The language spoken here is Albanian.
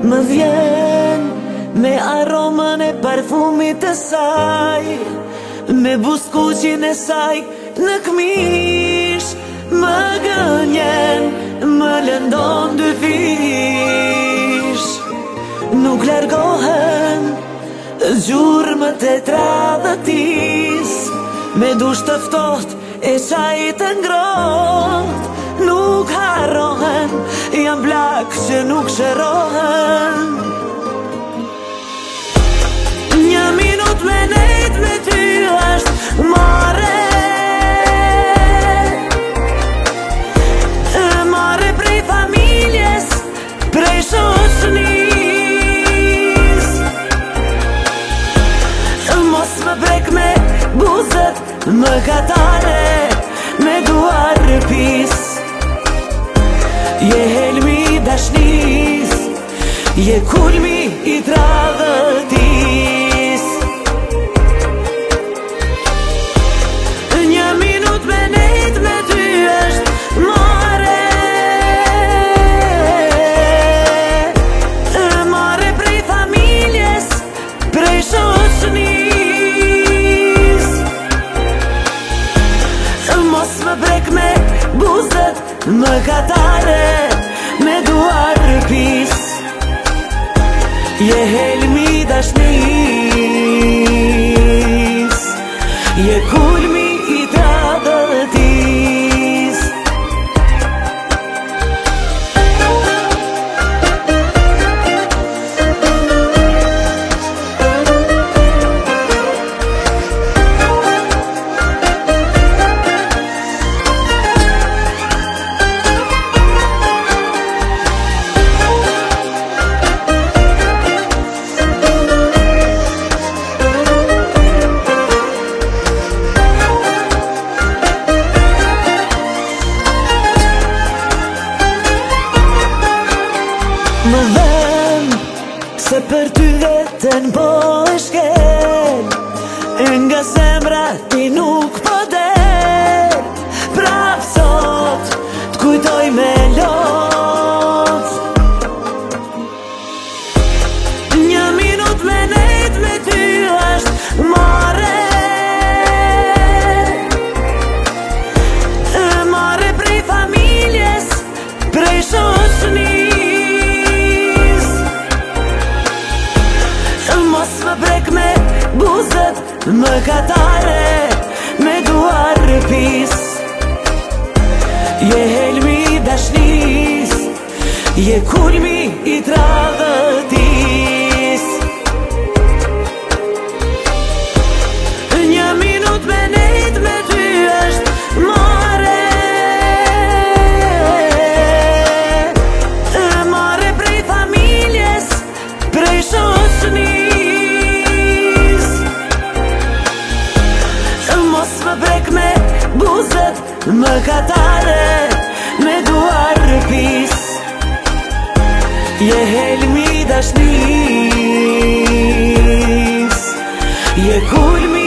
Më vjen me aromën e parfumit të saj, me buskuqin e saj në këmish. Më gënjen, më lëndon dy fish. Nuk largohen gjurmët e tradhëtis, me dush të ftoht e qaj të ngroht. Nuk harrohen, jam blak që nuk shërohen. Një minut me nejt me ty është mare, mare prej familjes, prej shoqnis. Mos më brek me buzët më katare, me duar rëpis. Je helmi i dashnis, je kulmi i tradhëtis. Një minut me nejt me ty është mare, mare prej familjes, prej shoqnis. Mos më brek me buzët më katare, me duar rëpis. Je helmi i dashnis, je kulmi i tradhëtis. Më dhem se për ty vetën po e shkel, nga zemra ti nuk po del. Prap sot t'kujtoj me lot. Një minut me nejt me ty është mare, mare prej familjes, prej shoqnis. Mos më brek me buzët më katare, me duar rëpis. Je helmi i dashnis, je kulmi i tradhëtis. Një minut me nejt me ty është mare, mare prej familjes, prej shoqnis. Mos më brek me buzët më katare, me duar rëpis. Je helmi i dashnis, je kulmi